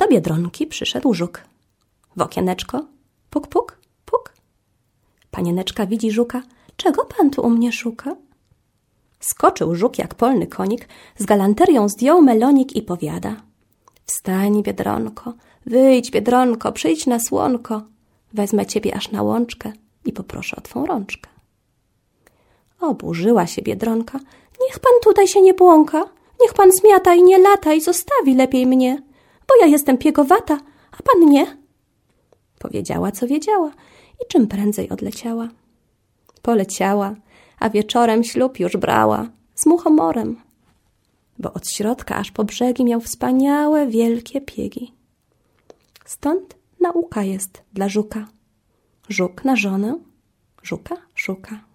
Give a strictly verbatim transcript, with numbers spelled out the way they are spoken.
Do Biedronki przyszedł żuk. W okieneczko puk, puk, puk. Panieneczka widzi żuka. Czego pan tu u mnie szuka? Skoczył żuk jak polny konik, z galanterią zdjął melonik i powiada. Wstań, Biedronko, wyjdź, Biedronko, przyjdź na słonko. Wezmę ciebie aż na łączkę i poproszę o twą rączkę. Oburzyła się Biedronka. Niech pan tutaj się nie błąka. Niech pan zmiata i nie lata i zostawi lepiej mnie, bo ja jestem piegowata, a pan nie. Powiedziała, co wiedziała i czym prędzej odleciała. Poleciała, a wieczorem ślub już brała z muchomorem, bo od środka aż po brzegi miał wspaniałe, wielkie piegi. Stąd nauka jest dla żuka. Żuk na żonę żuka szuka.